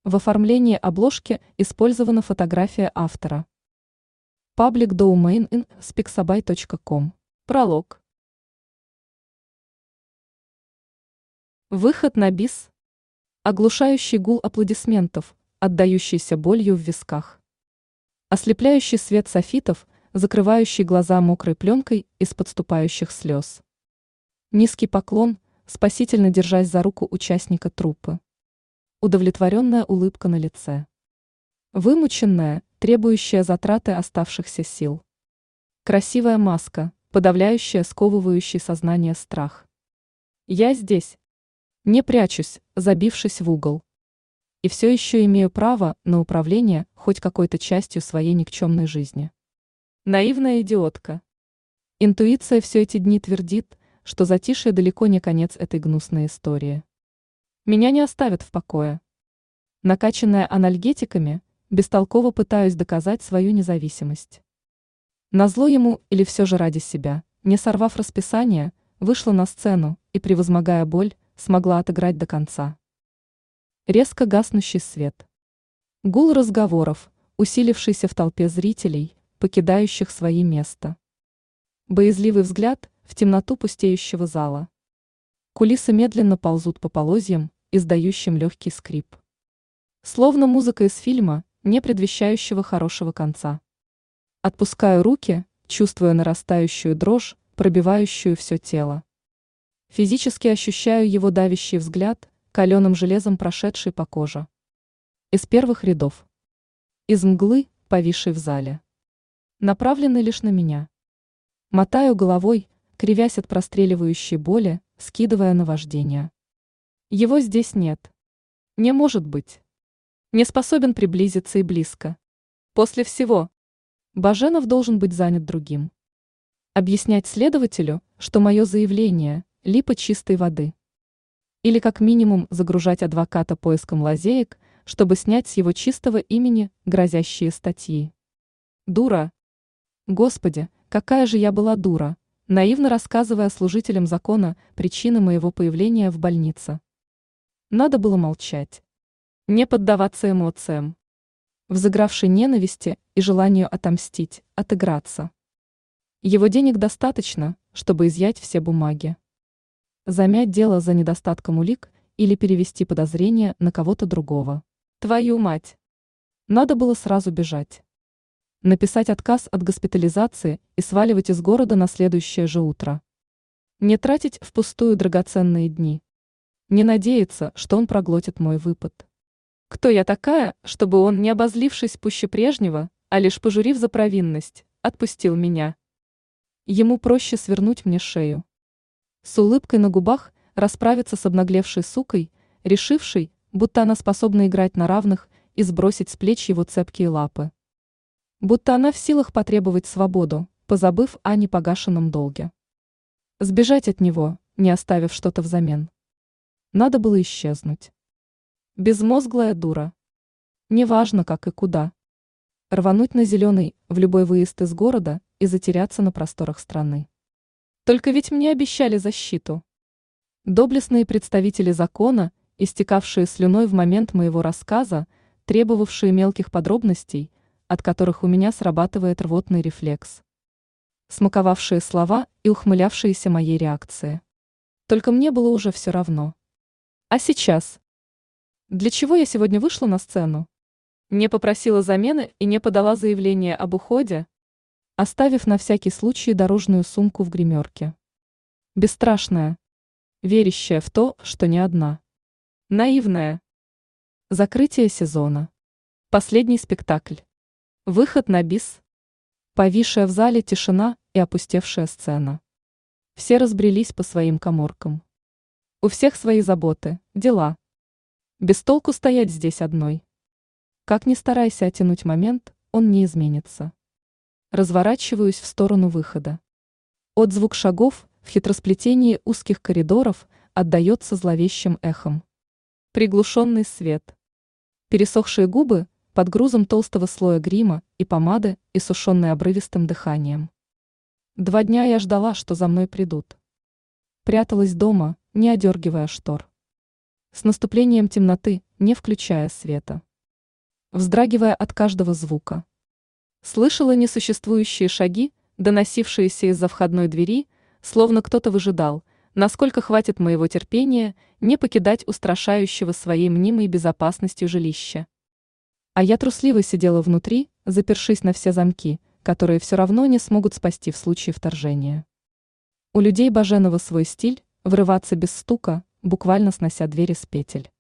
В оформлении обложки использована фотография автора. Public domain in spixabay.com. Пролог. Выход на бис. Оглушающий гул аплодисментов, отдающийся болью в висках. Ослепляющий свет софитов, закрывающий глаза мокрой пленкой из подступающих слез. Низкий поклон, спасительно держась за руку участника труппы. Удовлетворенная улыбка на лице. Вымученная, требующая затраты оставшихся сил. Красивая маска, подавляющая сковывающий сознание страх. Я здесь. Не прячусь, забившись в угол. И все еще имею право на управление хоть какой-то частью своей никчемной жизни. Наивная идиотка. Интуиция все эти дни твердит, что затишье далеко не конец этой гнусной истории. Меня не оставят в покое. Накачанная анальгетиками, бестолково пытаюсь доказать свою независимость. Назло ему или все же ради себя, не сорвав расписание, вышла на сцену и, превозмогая боль, смогла отыграть до конца. Резко гаснущий свет. Гул разговоров, усилившийся в толпе зрителей, покидающих свои места. Боязливый взгляд в темноту пустеющего зала. Кулисы медленно ползут по полозьям, издающим легкий скрип. Словно музыка из фильма, не предвещающего хорошего конца. Отпускаю руки, чувствуя нарастающую дрожь, пробивающую все тело. Физически ощущаю его давящий взгляд, каленым железом прошедший по коже. Из первых рядов. Из мглы, повисшей в зале. Направленный лишь на меня. Мотаю головой, кривясь от простреливающей боли, скидывая наваждение. Его здесь нет. Не может быть. Не способен приблизиться и близко. После всего. Баженов должен быть занят другим. Объяснять следователю, что мое заявление – липа чистой воды. Или как минимум загружать адвоката поиском лазеек, чтобы снять с его чистого имени грозящие статьи. Дура. Господи, какая же я была дура, наивно рассказывая служителям закона причины моего появления в больнице. Надо было молчать. Не поддаваться эмоциям. Взыгравшей ненависти и желанию отомстить, отыграться. Его денег достаточно, чтобы изъять все бумаги. Замять дело за недостатком улик или перевести подозрение на кого-то другого. Твою мать! Надо было сразу бежать. Написать отказ от госпитализации и сваливать из города на следующее же утро. Не тратить впустую драгоценные дни. Не надеяться, что он проглотит мой выпад. Кто я такая, чтобы он, не обозлившись пуще прежнего, а лишь пожурив за провинность, отпустил меня? Ему проще свернуть мне шею. С улыбкой на губах расправиться с обнаглевшей сукой, решившей, будто она способна играть на равных и сбросить с плеч его цепкие лапы. Будто она в силах потребовать свободу, позабыв о непогашенном долге. Сбежать от него, не оставив что-то взамен. Надо было исчезнуть. Безмозглая дура. Неважно как и куда. Рвануть на зеленый в любой выезд из города и затеряться на просторах страны. Только ведь мне обещали защиту. Доблестные представители закона, истекавшие слюной в момент моего рассказа, требовавшие мелких подробностей, от которых у меня срабатывает рвотный рефлекс. Смаковавшие слова и ухмылявшиеся моей реакции. Только мне было уже все равно. А сейчас? Для чего я сегодня вышла на сцену? Не попросила замены и не подала заявление об уходе, оставив на всякий случай дорожную сумку в гримерке. Бесстрашная, верящая в то, что не одна. Наивная. Закрытие сезона. Последний спектакль. Выход на бис. Повисшая в зале тишина и опустевшая сцена. Все разбрелись по своим каморкам. У всех свои заботы, дела. Без толку стоять здесь одной. Как ни старайся оттянуть момент, он не изменится. Разворачиваюсь в сторону выхода. Отзвук шагов в хитросплетении узких коридоров отдается зловещим эхом. Приглушенный свет. Пересохшие губы под грузом толстого слоя грима и помады, иссушенные обрывистым дыханием. 2 дня я ждала, что за мной придут. Пряталась дома, не одергивая штор. С наступлением темноты не включая света. Вздрагивая от каждого звука. Слышала несуществующие шаги, доносившиеся из-за входной двери, словно кто-то выжидал, насколько хватит моего терпения не покидать устрашающего своей мнимой безопасностью жилища. А я трусливо сидела внутри, запершись на все замки, которые все равно не смогут спасти в случае вторжения. У людей Баженова свой стиль – врываться без стука, буквально снося двери с петель.